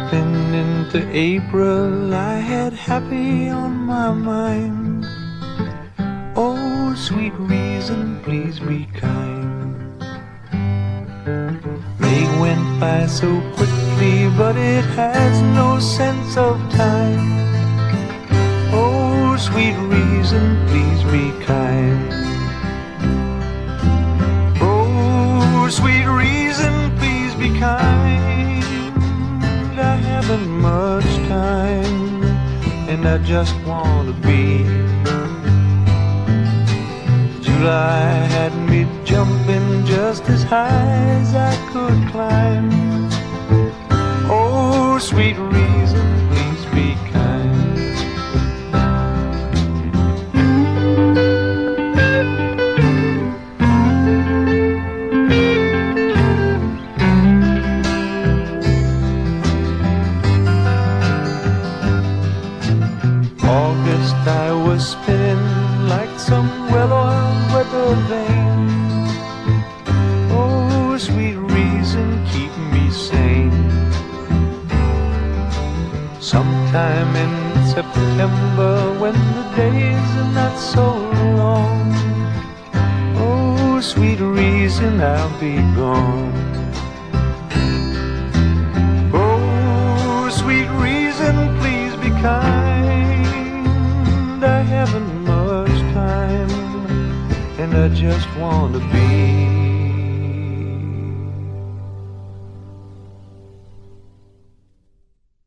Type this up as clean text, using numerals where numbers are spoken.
Stepping into April, I had happy on my mind. Oh, sweet reason, please be kind. May went by so quickly, but it has no sense of time. Oh, sweet reason, please be kind. Oh, sweet reason, please be kind. I haven't much time, and I just want to be. July had me jumping just as high as I could climb. Oh, sweet reason, please be kind. August I was spinning like some well-oiled weather vane. Oh, sweet reason, keep me sane. Sometime in September, when the days are not so long, oh, sweet reason, I'll be gone. Oh, sweet reason, please be kind. I haven't much time, and I just want to be.